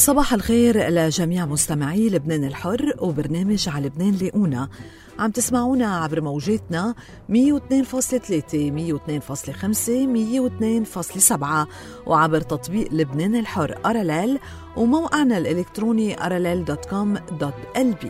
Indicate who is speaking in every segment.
Speaker 1: صباح الخير لجميع مستمعي لبنان الحر وبرنامج على لبنان لقونا. عم تسمعونا عبر موجاتنا 102.3 102.5 102.7 وعبر تطبيق لبنان الحر أراليل وموقعنا الإلكتروني aralel.com.lb.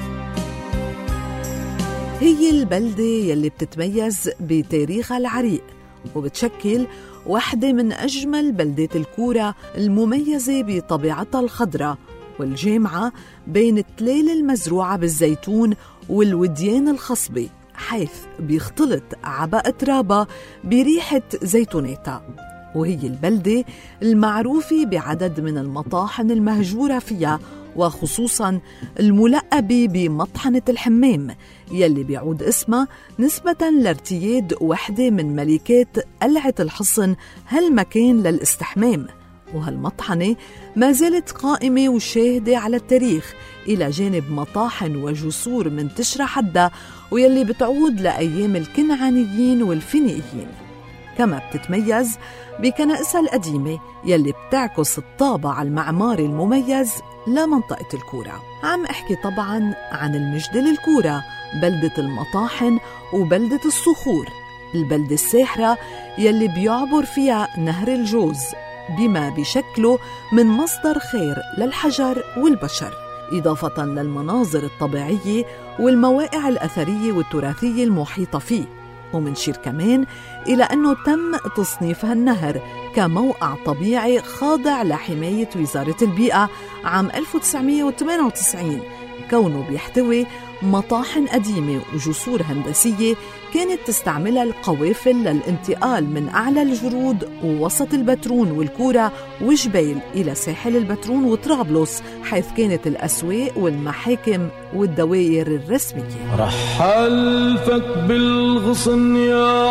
Speaker 1: هي البلدة يلي بتتميز بتاريخها العريق وبتشكل واحدة من أجمل بلدات الكورة المميزة بطبيعتها الخضراء والجامعة بين التلال المزروعة بالزيتون والوديان الخصبة، حيث بيختلط عباءة ترابة بريحة زيتوناتها. وهي البلدة المعروفة بعدد من المطاحن المهجورة فيها، وخصوصاً الملقبة بمطحنة الحمام يلي بيعود اسمها نسبة لارتياد وحدة من ملكات قلعة الحصن هالمكان للاستحمام. وهالمطحنة ما زالت قائمة وشاهدة على التاريخ إلى جانب مطاحن وجسور منتشرة حدها ويلي بتعود لأيام الكنعانيين والفينيقيين. كما بتتميز بكنائسها القديمة يلي بتعكس الطابع المعماري المميز لمنطقة الكورة. عم احكي طبعاً عن المجدل الكورة، بلدة المطاحن وبلدة الصخور، البلدة الساحرة يلي بيعبر فيها نهر الجوز بما بشكله من مصدر خير للحجر والبشر، إضافة للمناظر الطبيعية والمواقع الأثرية والتراثية المحيطة فيه. ومنشير كمان إلى أنه تم تصنيف هالنهر كموقع طبيعي خاضع لحماية وزارة البيئة عام 1998، كونه بيحتوي مطاحن قديمة وجسور هندسية كانت تستعملها القوافل للانتقال من أعلى الجرود ووسط البترون والكورة وجبيل إلى ساحل البترون وطرابلس، حيث كانت الأسواق والمحاكم والدوائر الرسمية.
Speaker 2: رحلفك بالغصن يا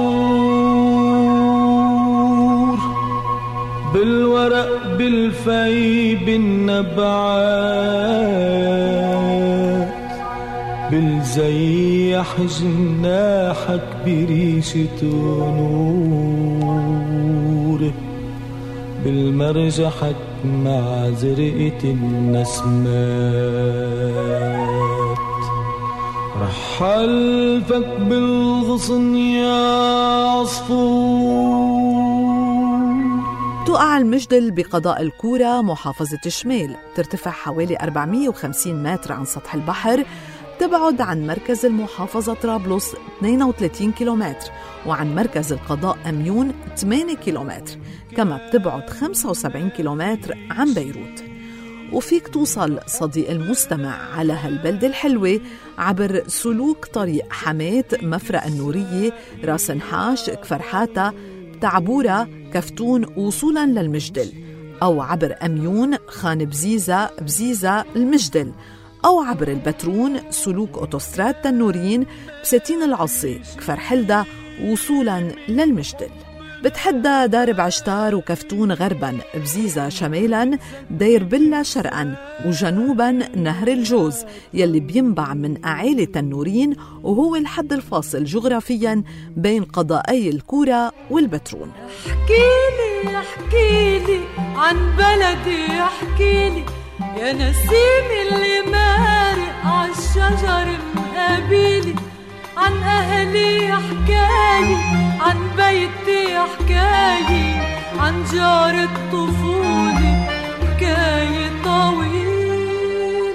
Speaker 2: عصفور، بالورق بالفي بالنبعات، بالزيح جناحك بريشة نور، بالمرجحك مع زرقة النسمات. رحلفك بالغصن يا عصفور.
Speaker 1: تقع المجدل بقضاء الكورة محافظة شمال، ترتفع حوالي 450 متر عن سطح البحر، تبعد عن مركز المحافظة طرابلس 32 كيلومتر، وعن مركز القضاء أميون 8 كيلومتر، كما بتبعد 75 كيلومتر عن بيروت. وفيك توصل صديق المستمع على هالبلدة الحلوة عبر سلوك طريق حماة، مفرق النورية، راس نحاش، كفر حاتة، تعبورة، كفتون وصولاً للمجدل، أو عبر أميون، خان بزيزة المجدل، أو عبر البترون، سلوك أوتوستراد تنورين، بساتين العصي، كفر حلدة وصولاً للمجدل. بتحدى دار بعشتار وكفتون غرباً، بزيزة شمالاً، دير بلة شرقاً، وجنوباً نهر الجوز يلي بينبع من أعالي تنورين، وهو الحد الفاصل جغرافياً بين قضائي الكورة والبترون.
Speaker 3: احكيلي عن بلدي، احكيلي يا نسيم اللي مارق عالشجر مقابلي، عن أهلي حكاية، عن بيتي حكاية، عن جار الطفولة حكاية طويلة.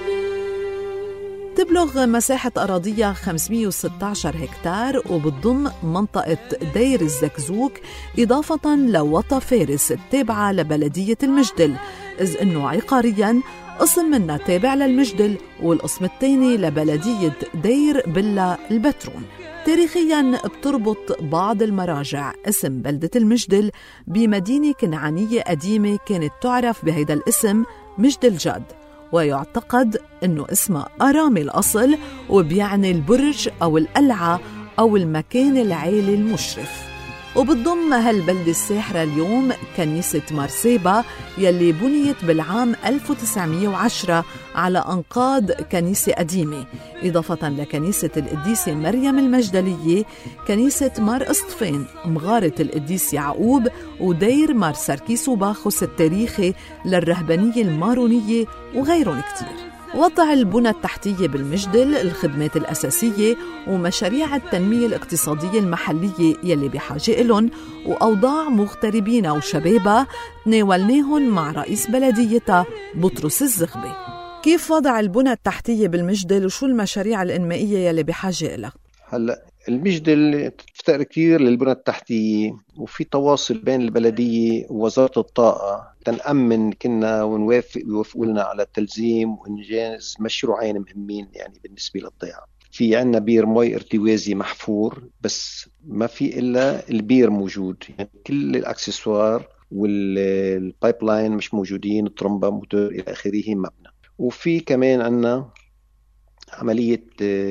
Speaker 1: تبلغ مساحة أراضيها 516 هكتار وبتضم منطقة دير الزكزوك، إضافة لوطا فارس التابعة لبلدية المجدل، إذ أنه عقارياً قسم منها تابع للمجدل والقسم الثاني لبلدية دير بلة البترون. تاريخياً بتربط بعض المراجع اسم بلدة المجدل بمدينة كنعانية قديمة كانت تعرف بهيدا الاسم مجدل جاد، ويعتقد أنه اسمها أرامي الأصل وبيعني البرج أو القلعة أو المكان العالي المشرف. وبتضم هالبلدة الساحرة اليوم كنيسة مارسيبا يلي بنيت بالعام 1910 على أنقاض كنيسة قديمة، إضافة لكنيسة القديسة مريم المجدلية، كنيسة مار أسطفين، مغارة القديس يعقوب، ودير مار سركيس وباخوس التاريخي للرهبانية المارونية وغيرهم كتير. وضع البنى التحتية بالمجدل، الخدمات الأساسية ومشاريع التنمية الاقتصادية المحلية يلي بحاجة إلن، وأوضاع مغتربين وشبابها تناولناهن مع رئيس بلديتها بطرس الزغبي. كيف وضع البنى التحتية بالمجدل وشو المشاريع الإنمائية يلي بحاجة إلها؟
Speaker 4: هلا المجدل تفتقر كتير للبنى التحتية، وفي تواصل بين البلدية ووزارة الطاقة تنأمن كنا يوافقوا لنا على التلزيم وإنجاز مشروعين مهمين يعني بالنسبة للضيعة. في عنا بير مي ارتوازي محفور، بس ما في إلا البير موجود، يعني كل الأكسسوار والبايب لاين مش موجودين، الطرمبة موتور إلى آخره مبنى. وفي كمان عنا عملية،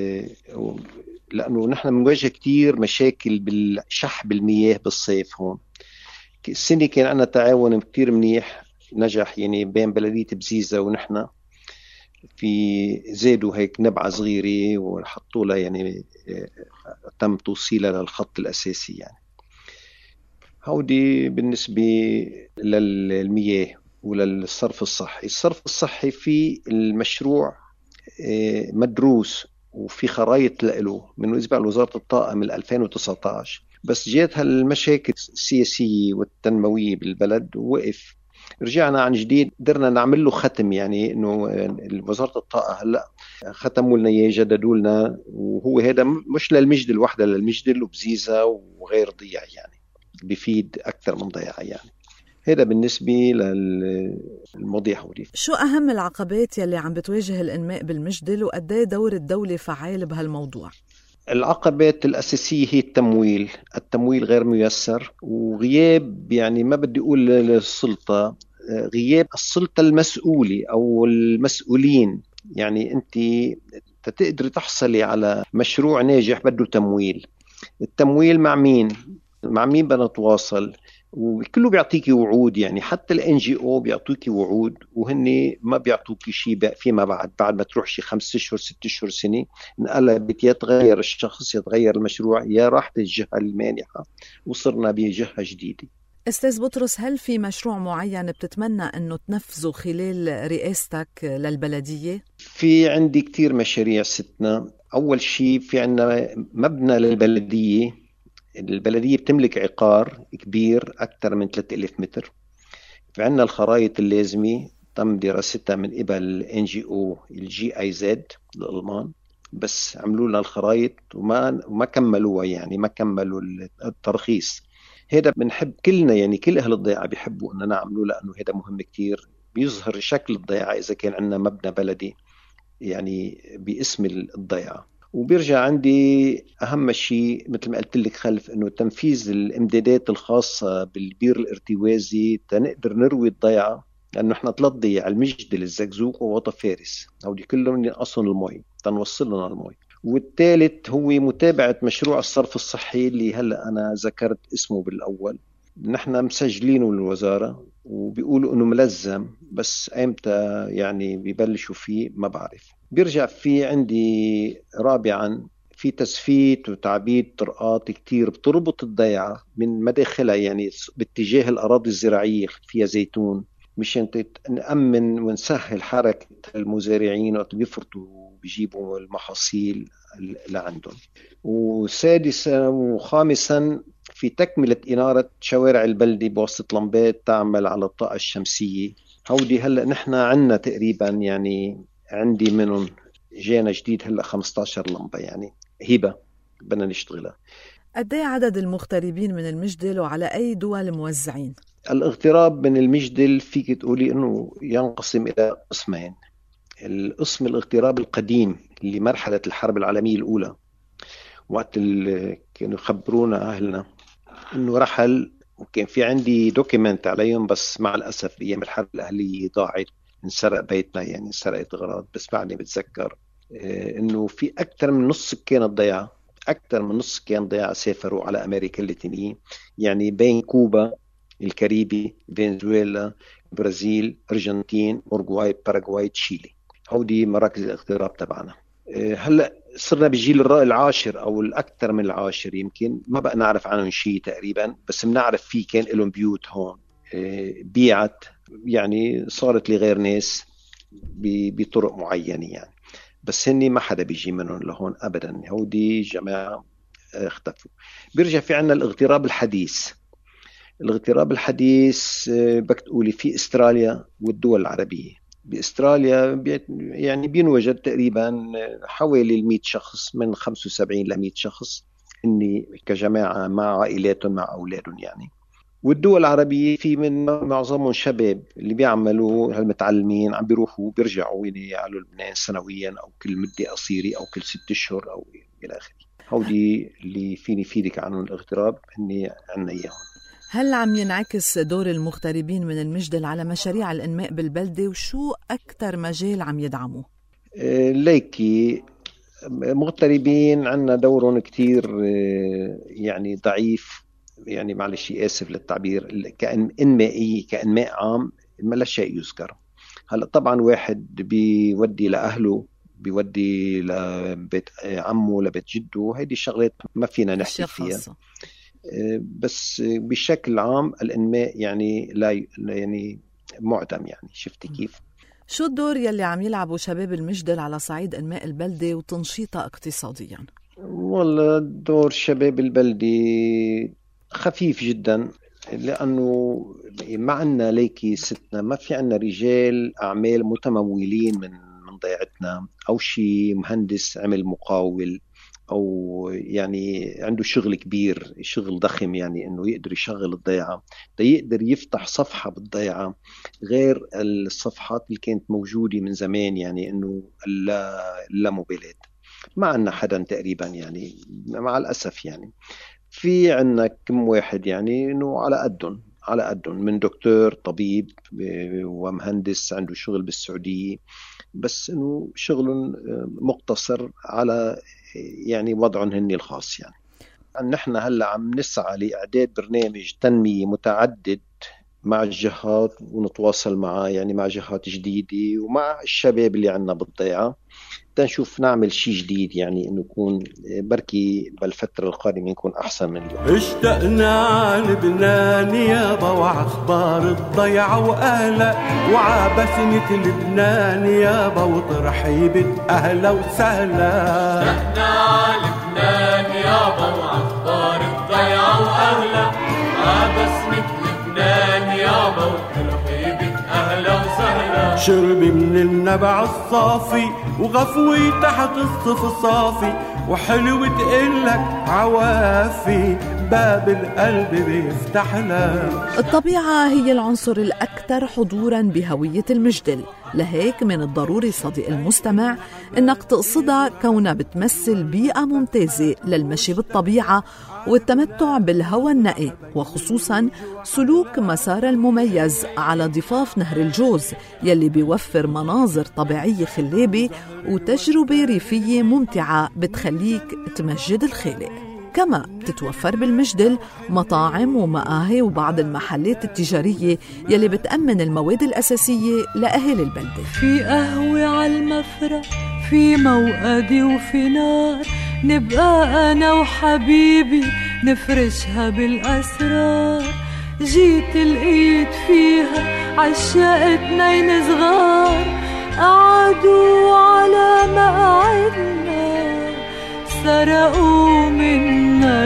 Speaker 4: لأنه نحن بنواجه كتير مشاكل بالشحب المياه بالصيف. هون السنة كان عنا تعاون كتير منيح نجح يعني بين بلدية بزيزة ونحن، في زادوا هيك نبعة صغيرة وحطوا لها يعني تم توصيلها للخط الأساسي. يعني هودي بالنسبة للمياه وللصرف الصحي. الصرف الصحي في المشروع مدروس وفي خرائط له من وزارة الطاقة من 2019، بس جات هالمشاكل السياسية والتنموية بالبلد ووقف. رجعنا عن جديد قدرنا نعمل له ختم، يعني انه وزارة الطاقة هلا ختموا لنا اياه، جددوا لنا، وهو هذا مش للمجدل وحده، للمجدل وبزيزة وغير ضيع، يعني بيفيد اكثر من ضيعة. يعني هذا بالنسبة للمواضيع هودي.
Speaker 1: شو أهم العقبات يلي عم بتواجه الإنماء بالمجدل وقد ايه دور الدولة فعال بهالموضوع؟
Speaker 4: العقبات الأساسية هي التمويل غير ميسر، وغياب، يعني ما بدي أقول للسلطة، غياب السلطة المسؤولة أو المسؤولين. يعني أنت تقدر تحصلي على مشروع ناجح بده تمويل. التمويل مع مين بدنا نتواصل؟ وكله بيعطيكي وعود، يعني حتى الNGO بيعطوكي وعود وهن ما بيعطوكي شيء فيما بعد ما تروح شي 5 أشهر 6 أشهر سنة انقلبت، يتغير الشخص، يتغير المشروع، يا راحت الجهة المانحة وصرنا بجهة جديدة.
Speaker 1: أستاذ بطرس، هل في مشروع معين بتتمنى أنه تنفذه خلال رئاستك للبلدية؟
Speaker 4: في عندي كتير مشاريع ستنا. أول شيء في عندنا مبنى للبلدية. البلدية بتملك عقار كبير أكثر من 3000 متر. في عنا الخرائط اللازمة تم دراستها من قبل NGO GIZ الألمان، بس عملوا لنا الخرائط وما كملوها، يعني ما كملوا الترخيص. هذا بنحب كلنا، يعني كل أهل الضيعة بيحبوا أننا نعمله، لأنه هذا مهم كتير، بيظهر شكل الضيعة إذا كان عنا مبنى بلدي يعني باسم الضيعة. وبيرجع عندي أهم شيء مثل ما قلت لك خلف، إنه تنفيذ الإمدادات الخاصة بالبير الارتوازي تنقدر نروي الضيعة، لأنه إحنا 3 ضياع، المجدل، الزقزوق ووطا فارس، هودي كلهم ينقصون المي تنوصل لنا المي. والثالث هو متابعة مشروع الصرف الصحي اللي هلأ أنا ذكرت اسمه بالأول. نحن مسجلينه للوزارة وبيقولوا إنه ملزم، بس أيمتى يعني بيبلشوا فيه ما بعرف. بيرجع في عندي رابعا في تسفيت وتعبيد طرقات كتير بتربط الضيعة من مداخلها، يعني باتجاه الأراضي الزراعية فيها زيتون، مشان نأمن ونسهل حركة المزارعين وقت بيفرطوا وبيجيبوا المحاصيل لعندهم. وسادسا وخامسا في تكملة إنارة شوارع البلدة بواسطة لمبات تعمل على الطاقة الشمسية. هودي هلأ نحن عنا تقريبا، يعني عندي منهم جانا جديد هلأ 15 لمبة، يعني هبة بدنا نشتغلها.
Speaker 1: قد ايه عدد المغتربين من المجدل وعلى أي دول موزعين؟
Speaker 4: الاغتراب من المجدل فيك تقولي إنه ينقسم إلى قسمين. القسم الاغتراب القديم اللي مرحلة الحرب العالمية الأولى، وقت اللي كانوا يخبرونا أهلنا إنه رحل، وكان في عندي دوكيمنت عليهم، بس مع الأسف أيام الحرب الأهلية ضاعت، انسرق بيتنا، يعني انسرقت أغراض، بس بعدني بتذكر إنه في أكثر من نص سكان الضيعة أكثر من نص كان ضياع سافروا على أمريكا اللاتينية، يعني بين كوبا، الكاريبي، فنزويلا، برازيل، أرجنتين، أورجواي، باراغواي، تشيلي. هودي مراكز الاغتراب تبعنا. هلأ صرنا بالجيل العاشر أو الأكثر من العاشر، يمكن ما بقى نعرف عنهم شيء تقريبا، بس بنعرف فيه كان لهم بيوت هون بيعت، يعني صارت لغير ناس بطرق معينة يعني، بس هني ما حدا بيجي منهم لهون أبدا. هودي جماعة اختفوا. بيرجع في عنا الاغتراب الحديث. الاغتراب الحديث بدك تقولي في استراليا والدول العربية. باستراليا يعني بينوجد تقريبا حوالي 100 شخص، من 75 ل 100 شخص اني كجماعة مع عائلاتهم مع أولادهم يعني. والدول العربية في من معظمهم شباب اللي بيعملوا هالمتعلمين، عم بيروحوا بيرجعوا يعني على لبنان سنويا أو كل مدة قصيرة أو كل 6 أشهر أو إلى آخره. هودي اللي فيني فيدك عنهم الاغتراب هني عنا إياهم.
Speaker 1: هل عم ينعكس دور المغتربين من المجدل على مشاريع الإنماء بالبلدة، وشو أكتر مجال عم يدعموه؟
Speaker 4: ليكي مغتربين عنا دورهم كتير يعني ضعيف، يعني معلش آسف للتعبير، كإنمائي كإنماء عام ما لا شيء يذكر. هلا طبعا واحد بيودي لأهله، بيودي لبيت عمه لبيت جده، هيدي الشغلات ما فينا نحكي فيها، بس بشكل عام الإنماء يعني لا يعني معدم يعني. شفتي كيف؟
Speaker 1: شو الدور يلي عم يلعبوا شباب المجدل على صعيد إنماء البلدة وتنشيطها اقتصاديا؟
Speaker 4: والله دور شباب البلدة خفيف جدا، لأنه ما عنا ليكي ستنا، ما في عنا رجال أعمال متمولين من ضيعتنا، أو شي مهندس عمل مقاول أو يعني عنده شغل كبير، شغل ضخم، يعني إنه يقدر يشغل الضيعة، يقدر يفتح صفحة بالضيعة غير الصفحات اللي كانت موجودة من زمان، يعني إنه لا مبالات. ما عنا حدا تقريبا يعني، مع الأسف يعني. في عنا كم واحد يعني إنه على قدهم من دكتور طبيب ومهندس عنده شغل بالسعودية، بس إنه شغل مقتصر على يعني وضعهم هني الخاص يعني. نحن هلأ عم نسعى لإعداد برنامج تنمية متعدد مع الجهات، ونتواصل معه يعني مع جهات جديدة ومع الشباب اللي عنا بالضيعة، تنشوف نعمل شيء جديد، يعني إنه يكون بركي بالفترة القادمة يكون أحسن من اليوم.
Speaker 2: اشتقنا على لبنان يابا، وعخبار الضيعة وأهلا، وعبسنة لبنان يابا، وترحيبة أهلا وسهلا.
Speaker 5: اشتقنا على لبنان يابا، وعخبار الضيعة وأهلا، وعبسنة لبنان يابا، وترحيبة أهلا وسهلا.
Speaker 2: شربي من النبع الصافي، وغفوي تحت الصف الصافي، وحلوة تقلك عوافي، باب القلب بيفتح لك.
Speaker 1: الطبيعة هي العنصر الأكثر حضوراً بهوية المجدل، لهيك من الضروري صديق المستمع إنك تقصدها كونها بتمثل بيئة ممتازة للمشي بالطبيعة والتمتع بالهواء النقي، وخصوصاً سلوك مسار المميز على ضفاف نهر الجوز يلي بيوفر مناظر طبيعية خلابة وتجربة ريفية ممتعة بتخليك تمجد الخالق. كما بتتوفر بالمجدل مطاعم ومقاهي وبعض المحلات التجارية يلي بتأمن المواد الأساسية لأهالي البلدة.
Speaker 3: في قهوة عالمفرق، في موقدي وفي نار، نبقى أنا وحبيبي نفرشها بالأسرار. جيت لقيت فيها عشاق 2 صغار، قعدوا على مقعدنا سرقوا منا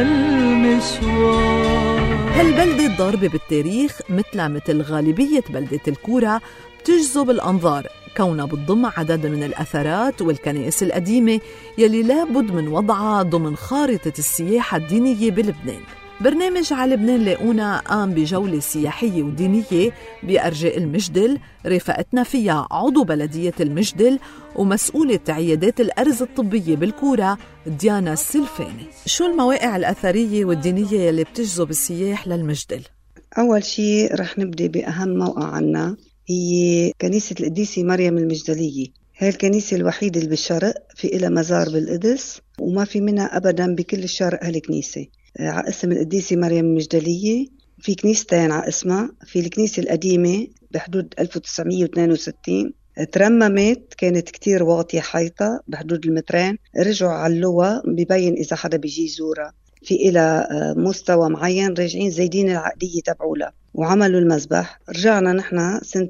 Speaker 3: المشوار.
Speaker 1: هالبلدة الضاربة بالتاريخ مثل غالبية بلدة الكورة بتجذب الأنظار، كونها بتضم عدد من الأثرات والكنائس القديمة يلي لابد من وضعها ضمن خارطة السياحة الدينية بلبنان. برنامج على لبنان لاقونا قام بجولة سياحية ودينية بأرجاء المجدل، رافقتنا فيها عضو بلدية المجدل ومسؤولة عيادات الأرز الطبية بالكورة ديانا السلفاني. شو المواقع الأثرية والدينية يلي بتجذب السياح للمجدل؟
Speaker 6: أول شيء رح نبدأ بأهم موقع عنا، هي كنيسة القديسة مريم المجدلية. هي الكنيسة الوحيدة اللي بالشرق، في إلها مزار بالقدس وما في منها أبدا بكل الشرق هالكنيسة. على اسم القديسة مريم المجدلية في كنيستين على اسمها. في الكنيسة القديمة بحدود 1962 ترممت، كانت كتير واطية حيطة بحدود المترين، رجعوا علوها ببين إذا حدا بيجي يزورها في إلى مستوى معين، راجعين زايدين العقدية تبعولها وعملوا المسبح. رجعنا نحن سنة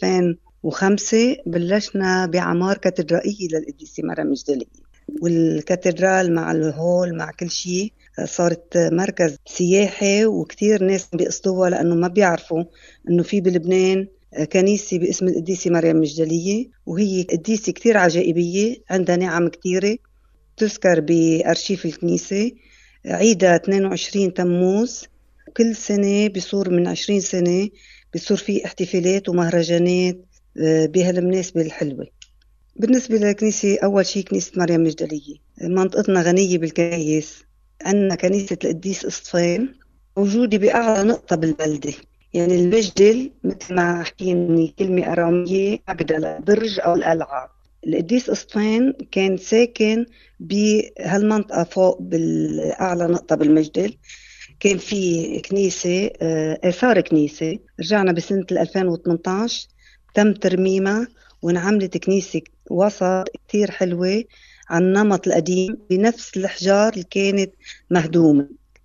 Speaker 6: 2005 بلشنا بعمار كاتدرائية للقديسة مريم المجدلية، والكاتدرال مع الهول مع كل شيء صارت مركز سياحي، وكتير ناس بيقصدوها لأنه ما بيعرفوا أنه في بلبنان كنيسة باسم القديسة مريم المجدلية، وهي قديسة كتير عجائبية عندها نعم كتيرة تذكر بأرشيف الكنيسة. عيدها 22 تموز، كل سنة بيصور من 20 سنة بيصور فيه احتفالات ومهرجانات بهالمناسبة الحلوة. بالنسبة للكنيسة، أول شيء كنيسة مريم المجدلية، منطقتنا غنية بالكنايس. عندنا كنيسة القديس اسطفان موجودة بأعلى نقطة بالبلدة، يعني المجدل مثل ما حكيني كلمة أرامية عقدة برج أو القلعة. القديس اسطفان كان ساكن بهالمنطقة فوق بالأعلى نقطة بالمجدل. كان في كنيسة آثار كنيسة، رجعنا بسنة 2018 تم ترميمها وانعملت كنيسة وسط كتير حلوة عن النمط القديم بنفس الحجار اللي كانت مهدومة.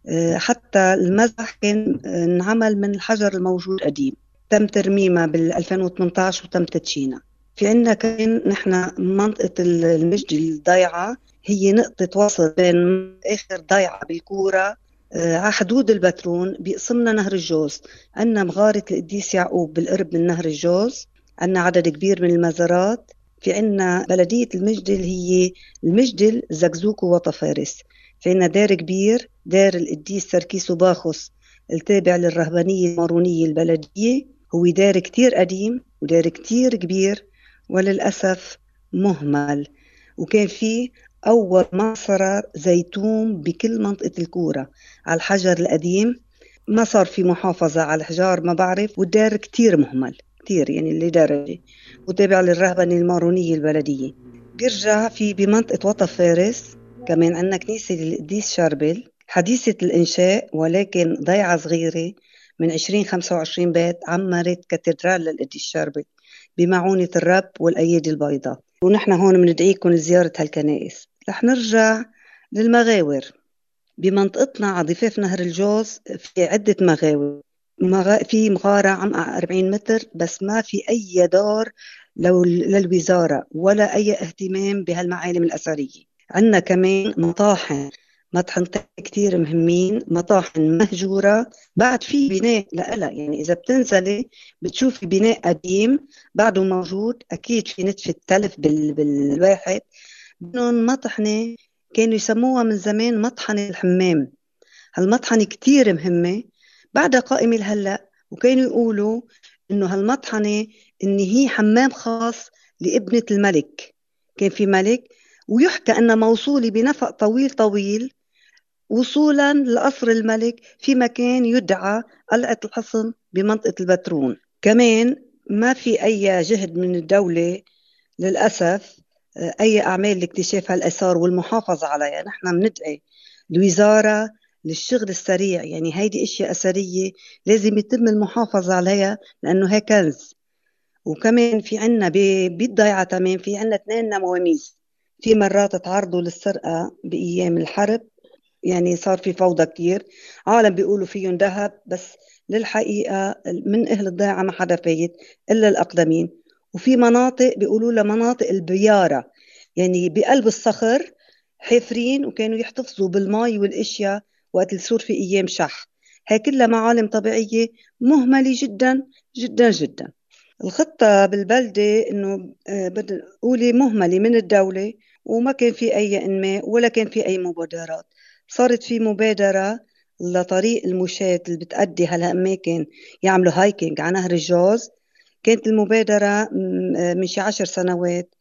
Speaker 6: حتى المسبح كان انعمل من الحجر الموجود قديم، تم ترميمها بال2018 وتم تدشينها. في عنا كان نحن منطقة المجد الضيعة هي نقطة وسط بين آخر ضيعة بالكورة على حدود البترون، بيقسمنا نهر الجوز. عنا مغارة القديس يعقوب بالقرب من نهر الجوز، عنا عدد كبير من المزارات. في عنا بلدية المجدل هي المجدل زقزوكو وطفارس. في عنا دار كبير، دار القديس سركيس وباخوس التابع للرهبانية المارونية البلدية، هو دار كتير قديم ودار كتير كبير وللأسف مهمل. وكان فيه أول معصرة زيتون بكل منطقة الكورة على الحجر القديم، ما صار في محافظة على الحجار ما بعرف، والدار كتير مهمل كتير يعني لدرجة، وتابع للرهبنة المارونية البلدية. بيرجع في بمنطقة وطف فارس كمان عندنا كنيسة للقديس شربل حديثة الإنشاء، ولكن ضيعة صغيرة من 20-25 بيت، عمرت كاتدرال للقديس شربل بمعونة الرب والأيادي البيضاء. ونحن هون بندعيكم لزيارة هالكنائس. رح نرجع للمغاور. بمنطقتنا على ضفاف نهر الجوز في عدة مغاور. في مغارة عمقها 40 متر بس ما في أي دار للوزارة ولا أي اهتمام بهالمعالم الأثرية. عندنا كمان مطاحن كتير مهمين، مطاحن مهجورة بعد في بناء لألا، يعني إذا بتنزلي بتشوفي بناء قديم بعده موجود، أكيد في نتف التلف بالواحد. بدهم مطحنة كانوا يسموها من زمان مطحنة الحمام. هالمطحنة كتير مهمة بعدها قائمة لهلأ، وكانوا يقولوا إنه هالمطحنة إن هي حمام خاص لابنة الملك. كان في ملك ويحكى أنها موصولة بنفق طويل وصولا لقصر الملك في مكان يدعى قلعة الحصن بمنطقة البترون. كمان ما في أي جهد من الدولة للأسف أي أعمال لاكتشاف هالآثار والمحافظة عليها. نحن بندعي الوزارة للشغل السريع، يعني هيدي أشياء أثرية لازم يتم المحافظة عليها لأنه هي كنز. وكمان في عنا بالضيعة تمام في عنا 2 نواميس، في مرات تعرضوا للسرقة بأيام الحرب، يعني صار في فوضى كتير، عالم بيقولوا فيهم ذهب بس للحقيقة من أهل الضيعة ما حدا فايت إلا الأقدمين. وفي مناطق بيقولوا لها مناطق البيارة، يعني بقلب الصخر حافرين وكانوا يحتفظوا بالماء والاشياء وقت السور في ايام شح. هاي كلها معالم طبيعيه مهمله جدا جدا جدا. الخطه بالبلده انه قولي مهمله من الدوله، وما كان في اي انماء ولا كان في اي مبادرات. صارت في مبادره لطريق المشاة اللي بتأدي هالأماكن يعملوا هايكينج على نهر الجوز. كانت المبادرة من شي 10 سنوات.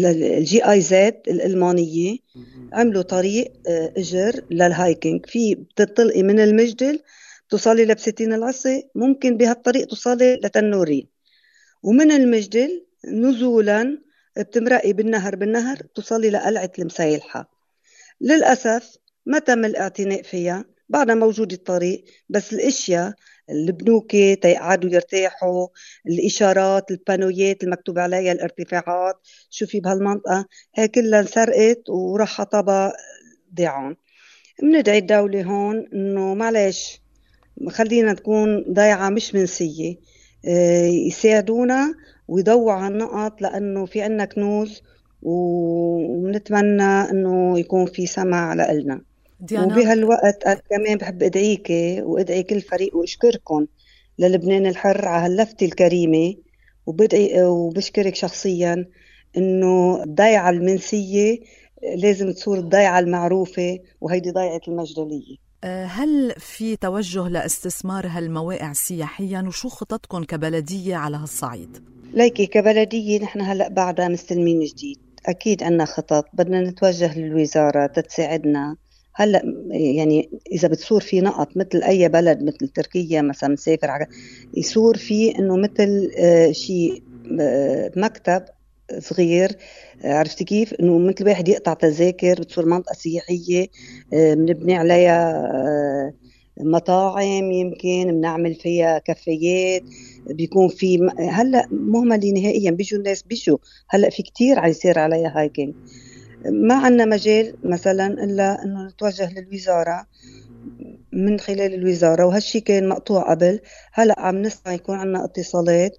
Speaker 6: الGIZ الألمانية عملوا طريق إجر للهايكينج، في بتطلقي من المجدل توصلي لبستين العصي، ممكن بهالطريق توصلي لتنورين، ومن المجدل نزولا بتمرقي بالنهر توصلي لقلعة المسايلحة. للأسف ما تم الاعتناء فيها، بعدها موجود الطريق، بس الاشياء البنوكة تيقعدوا يرتاحوا، الإشارات البانويات المكتوب عليها الارتفاعات شو في بهالمنطقة، هي كلها انسرقت وراح حطبها ضيعون. بندعي الدولة هون إنه معلش خلينا تكون ضيعة مش منسية، يساعدونا ويضووا على النقط، لأنه في عنا كنوز ونتمنى إنه يكون في سمع لنا.
Speaker 1: ديانا،
Speaker 6: وبهالوقت أنا كمان بحب أدعيك وأدعي كل فريق وأشكركم للبنان الحر على هاللفتة الكريمة، وبدعي وبشكرك شخصيا إنه الضيعة المنسية لازم تصير الضيعة المعروفة، وهيدي ضيعة المجدلية.
Speaker 1: هل في توجه لاستثمار هالمواقع سياحيا، وشو خططكم كبلدية على هالصعيد؟
Speaker 6: ليكي كبلدية نحن هلأ بعدها مستلمين جديد، أكيد عنا خطط، بدنا نتوجه للوزارة تتساعدنا. هلأ يعني إذا بتصور في نقط مثل أي بلد مثل تركيا مثلا مسافر يصور في إنه مثل شيء مكتب صغير، عرفتي كيف؟ إنه مثل واحد يقطع تذاكر، بتصير منطقة سياحية بنبني عليها مطاعم، يمكن بنعمل فيها كافيات، بيكون في هلا مهملة نهائيا، بيجوا الناس بيجوا هلا في كتير يصير عليها هايكينج. ما عنا مجال مثلا إلا إنه نتوجه للوزارة من خلال الوزارة، وهالشي كان مقطوع قبل، هلأ عم نسعى يكون عنا اتصالات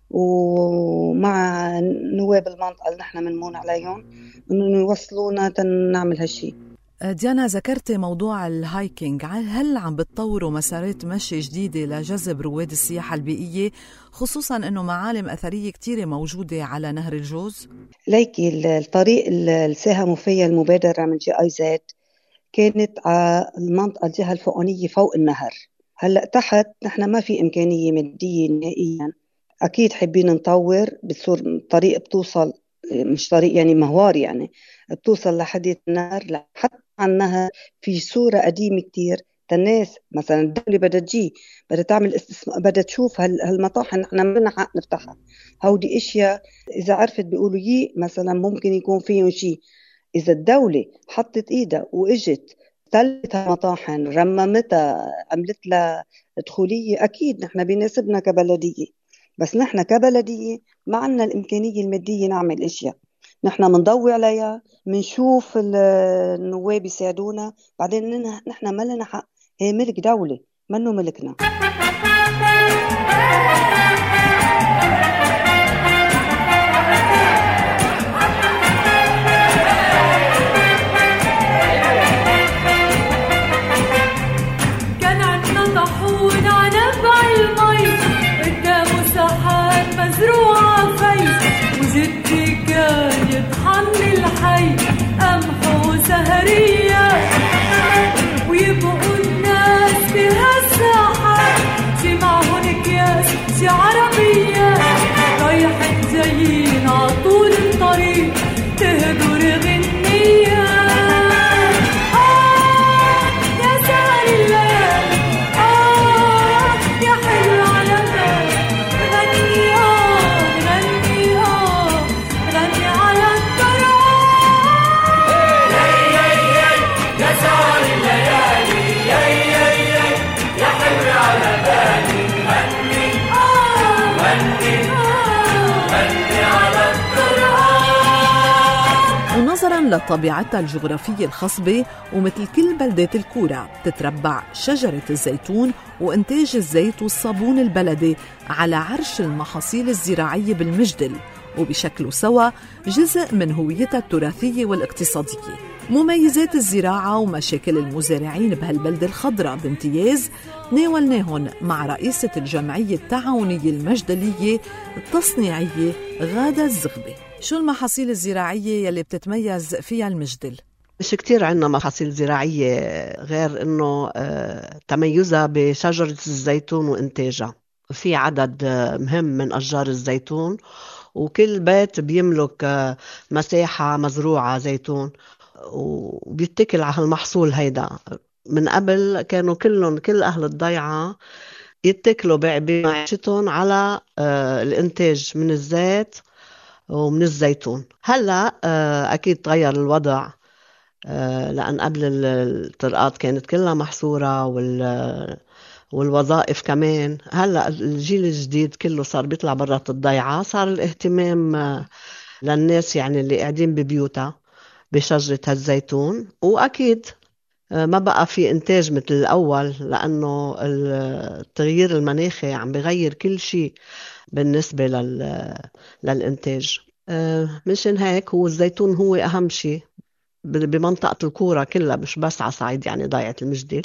Speaker 6: ومع نواب المنطقة اللي نحن منمون عليهم إنه يوصلونا تنعمل هالشي.
Speaker 1: ديانا، ذكرتي موضوع الهايكينج، هل عم بتطوروا مسارات مشي جديدة لجذب رواد السياحة البيئية، خصوصا أنه معالم أثرية كتيرة موجودة على نهر الجوز؟
Speaker 6: ليكي الطريق اللي ساهموا فيها المبادرة من GIZ كانت على المنطقة الجهة الفوقانية فوق النهر. هلأ تحت نحن ما في إمكانية مادية نهائيا، أكيد حابين نطور، بتصير طريق بتوصل، مش طريق يعني مهوار، يعني بتوصل لحد النهر، حتى على النهر في صورة قديمة كتير. الناس مثلا الدولة بدها تجي بدها تعمل بدها تشوف هالمطاحن نحن ما لنا حق نفتحها. هودي اشياء اذا عرفت بيقولوا مثلا ممكن يكون فيهم شيء، اذا الدولة حطت ايدها واجت تلت هالمطاحن رممتها عملت لها دخولية، اكيد نحن بيناسبنا كبلدية، بس نحن كبلدية ما عنا الامكانية المادية نعمل اشياء، نحن منضوي عليها، منشوف النواب يساعدونا، بعدين نحن ما لنا حق، هي ملك دولة منه ملكنا.
Speaker 3: كان عندنا طاحون على نبع المي، قدامه ساحات مزروعة في، وجدي كان يطحن الحي قمح وسهرية، ويبقوا الناس بهالساحات شي معهن اكياس شي عربية، رايحين جايين عطول الطريق تهدر غنية. يا سهر الليالي يا حلو على بالي، غني غني غني على الطريق.
Speaker 5: يا سهر الليالي يا حلو على بالي، غني غني غني على الطريق.
Speaker 1: ونظراً لطبيعتها الجغرافية الخصبة، ومثل كل بلدات الكورة تتربع شجرة الزيتون وإنتاج الزيت والصابون البلدي على عرش المحاصيل الزراعية بالمجدل، وبشكلوا سوا جزء من هويتها التراثية والاقتصادية. مميزات الزراعة ومشاكل المزارعين بهالبلدة الخضراء بامتياز تناولناهن مع رئيسة الجمعية التعاونية المجدلية التصنيعية غادة الزغبي. شو المحاصيل الزراعية يلي بتتميز فيها المجدل؟
Speaker 7: مش كتير عنا محاصيل زراعية غير إنه تميزها بشجرة الزيتون وإنتاجها. في عدد مهم من أشجار الزيتون، وكل بيت بيملك مساحة مزروعة زيتون وبيتكل على هالمحصول هيدا. من قبل كانوا كل أهل الضيعة يتكلوا بمعيشتهم على الإنتاج من الزيت ومن الزيتون. هلأ أكيد تغير الوضع لأن قبل الطرقات كانت كلها محصورة والوظائف كمان. هلأ الجيل الجديد كله صار بيطلع برات الضيعة، صار الاهتمام للناس يعني اللي قاعدين ببيوتها بشجرة هالزيتون. وأكيد ما بقى في إنتاج مثل الأول، لأنه التغيير المناخي عم بغير كل شيء بالنسبة للإنتاج. مشان هيك هو الزيتون هو أهم شيء بمنطقة الكورة كلها، مش بس على صعيد يعني ضيعة المجدل.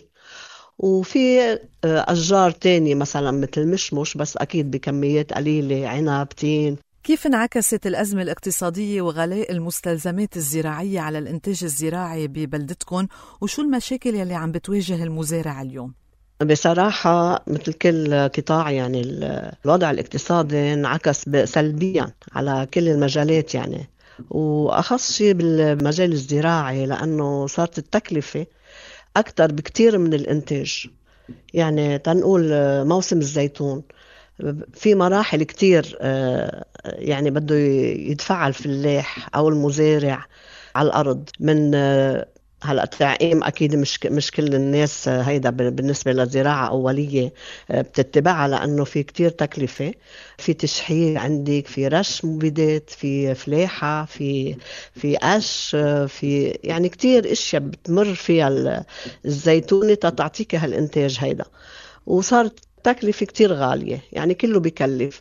Speaker 7: وفي أشجار تاني مثلا مثل مشمش، بس أكيد بكميات قليلة، عنب، تين.
Speaker 1: كيف انعكست الأزمة الاقتصادية وغلاء المستلزمات الزراعية على الإنتاج الزراعي ببلدتكم، وشو المشاكل يلي عم بتواجه المزارع اليوم؟
Speaker 7: بصراحة مثل كل قطاع يعني الوضع الاقتصادي انعكس سلبيا على كل المجالات يعني، وأخص شيء بالمجال الزراعي، لأنه صارت التكلفة أكتر بكتير من الإنتاج. يعني تنقول موسم الزيتون في مراحل كتير يعني بده يدفع الفلاح أو المزارع على الأرض. من هلأ تعقيم أكيد مش كل الناس هيدا بالنسبة للزراعة أولية بتتبعها، لأنه في كتير تكلفة. في تشحير عندك، في رش مبيدات، في فلاحة، في قش، في يعني كتير اشياء بتمر فيها الزيتونة تعطيك هالإنتاج هيدا. وصارت تكلفة كتير غالية، يعني كله بيكلف.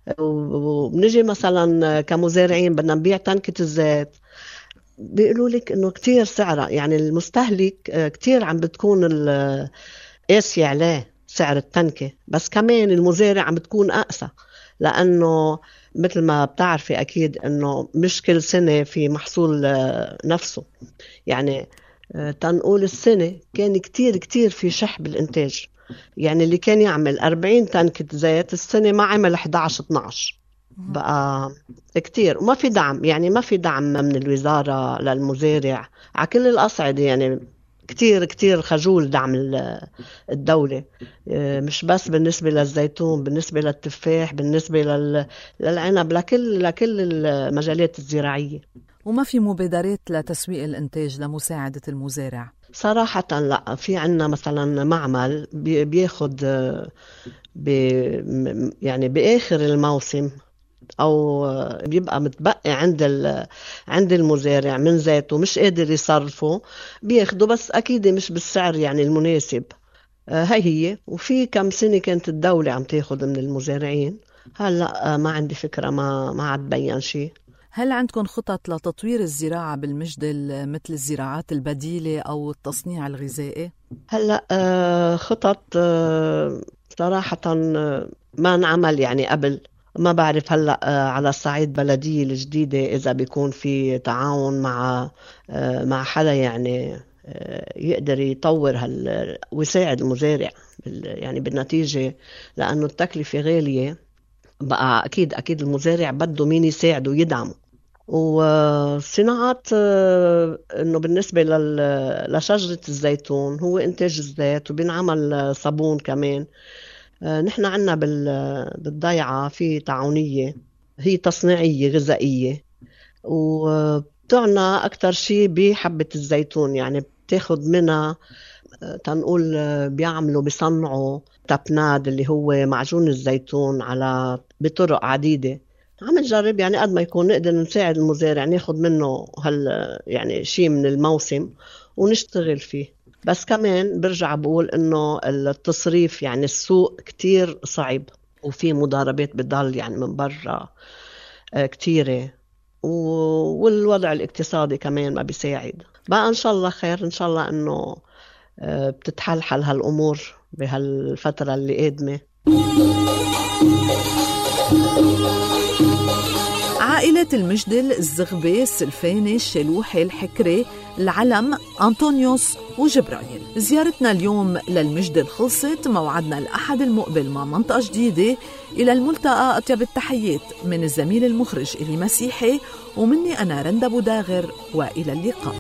Speaker 7: وبنجي مثلا كمزارعين بدنا نبيع تنكة الزيت، بيقولوا لك انه كتير سعرها، يعني المستهلك كتير عم بتكون قاسية عليه سعر التنكة، بس كمان المزارع عم بتكون أقسى، لأنه مثل ما بتعرفي أكيد أنه مش كل سنة في محصول نفسه. يعني تنقول السنة كان كتير في شح بالإنتاج، يعني اللي كان يعمل 40 تنكة زيت السنة ما عمل 11-12 بقى كتير. وما في دعم، يعني ما في دعم من الوزارة للمزارع على كل الأصعدة، يعني كتير خجول دعم الدولة، مش بس بالنسبة للزيتون، بالنسبة للتفاح، بالنسبة للعنب، لكل المجالات الزراعية.
Speaker 1: وما في مبادرات لتسويق الإنتاج لمساعدة المزارع؟
Speaker 7: صراحة لا. في عنا مثلا معمل بياخد يعني بآخر الموسم أو بيبقى متبقي عند المزارع من زيته مش قادر يصرفه، بياخده، بس أكيد مش بالسعر يعني المناسب. هي وفي كم سنة كانت الدولة عم تاخد من المزارعين، هلأ ما عندي فكرة، ما عاد بيان شيء.
Speaker 1: هل عندكم خطط لتطوير الزراعة بالمجدل مثل الزراعات البديلة أو التصنيع الغذائي؟
Speaker 7: هلأ خطط صراحة ما نعمل يعني قبل، ما بعرف هلأ على الصعيد بلدية الجديدة إذا بيكون في تعاون مع حدا يعني يقدر يطور ويساعد المزارع يعني بالنتيجة، لأنه التكلفة غالية بقى. أكيد المزارع بده مين يساعده ويدعمه. والصناعات إنه بالنسبة لشجرة الزيتون هو إنتاج الزيت، وبنعمل صابون كمان. نحن عنا بالضيعة في تعاونية هي تصنيعية غذائية، وبتعنى أكتر شيء بحبة الزيتون، يعني بتاخد منها تنقول بيصنعوا تابناد اللي هو معجون الزيتون بطرق عديدة. عم نجرب يعني قد ما يكون نقدر نساعد المزارع ناخد منه يعني شيء من الموسم ونشتغل فيه. بس كمان برجع بقول إنه التصريف يعني السوق كتير صعب، وفي مضاربات بتضل يعني من برا كتيرة، والوضع الاقتصادي كمان ما بيساعد. بقى إن شاء الله خير، إن شاء الله إنه بتتحلحل هالأمور بهالفترة اللي قادمة.
Speaker 1: عائلة المجدل، الزغبي، السلفاني، الشلوحي، الحكري، العلم، أنطونيوس وجبرائيل. زيارتنا اليوم للمجدل خلصت، موعدنا الأحد المقبل مع منطقة جديدة. إلى الملتقى، أطيب التحيات من الزميل المخرج إلي مسيحي ومني أنا رندا بوداغر، وإلى اللقاء.